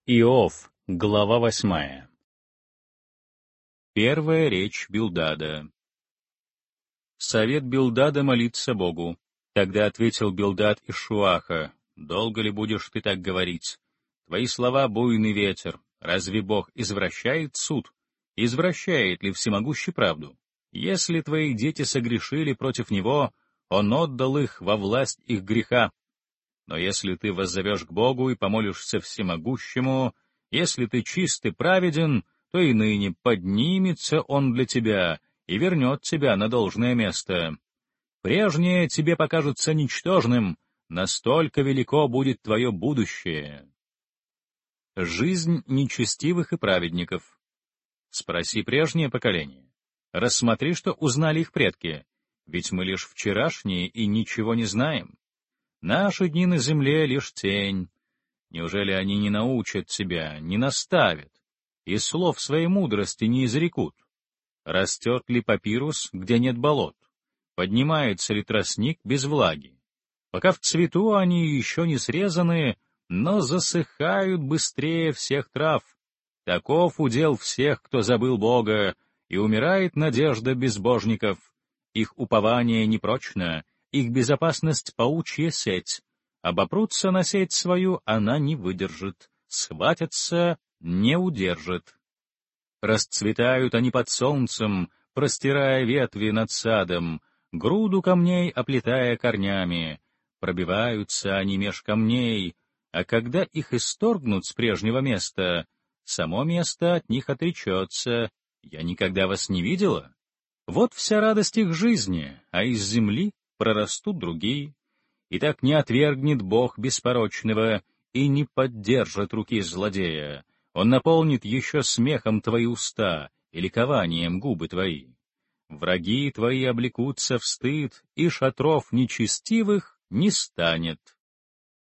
Иов, глава 8. Первая речь Билдада. Совет Билдада молиться Богу. Тогда ответил Билдад из Шуаха: «Долго ли будешь ты так говорить? Твои слова — буйный ветер. Разве Бог извращает суд? Извращает ли всемогущий правду? Если твои дети согрешили против Него, Он отдал их во власть их греха. Но если ты воззовешь к Богу и помолишься всемогущему, если ты чист и праведен, то и ныне поднимется Он для тебя и вернет тебя на должное место. Прежнее тебе покажется ничтожным, настолько велико будет твое будущее». Жизнь нечестивых и праведников. Спроси прежнее поколение. Рассмотри, что узнали их предки, ведь мы лишь вчерашние и ничего не знаем. Наши дни на земле — лишь тень. Неужели они не научат тебя, не наставят, и слов своей мудрости не изрекут? Растет ли папирус, где нет болот? Поднимается ли тростник без влаги? Пока в цвету они еще не срезаны, но засыхают быстрее всех трав. Таков удел всех, кто забыл Бога, и умирает надежда безбожников. Их упование непрочно, их безопасность — паучья сеть. Обопрутся на сеть свою, она не выдержит, схватятся — не удержит. Расцветают они под солнцем, простирая ветви над садом, груду камней оплетая корнями. Пробиваются они меж камней, а когда их исторгнут с прежнего места, само место от них отречется. Я никогда вас не видела. Вот вся радость их жизни, а из земли прорастут другие. И так не отвергнет Бог беспорочного и не поддержит руки злодея. Он наполнит еще смехом твои уста и ликованием губы твои. Враги твои облекутся в стыд, и шатров нечестивых не станет.